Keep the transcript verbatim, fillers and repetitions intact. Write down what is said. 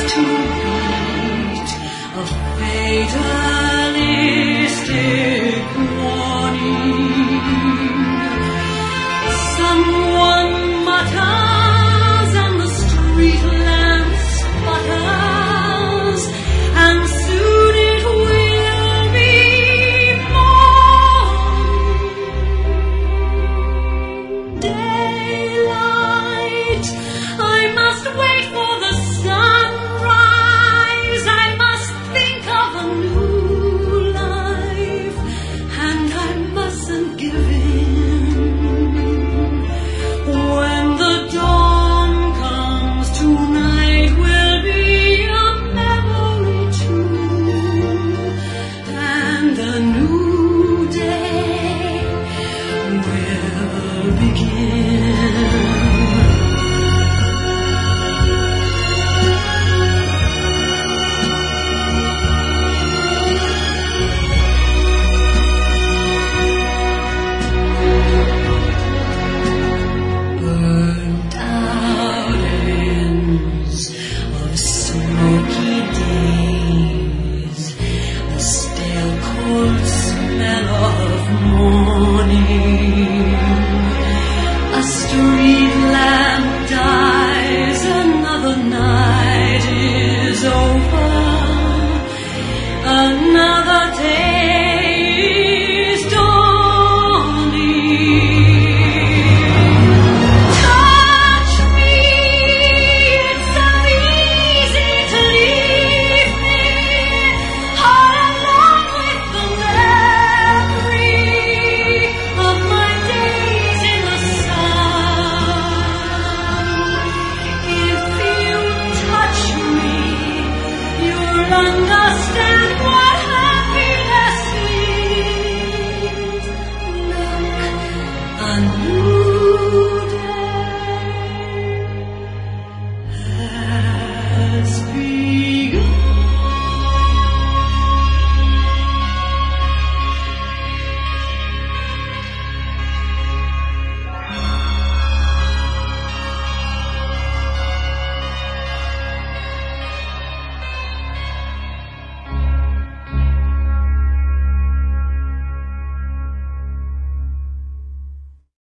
to beat a fatalistic warning. Someone mutters and the street lamp sputters, and soon it will be morning. Daylight, I must wait for the sunrise. I must think of a new life, and I mustn't give in. When the dawn comes, tonight will be a memory too, and a new day will begin. Burnt out ends of smoky days, the stale cold smell of morning. A street lamp dies, another night is over, another day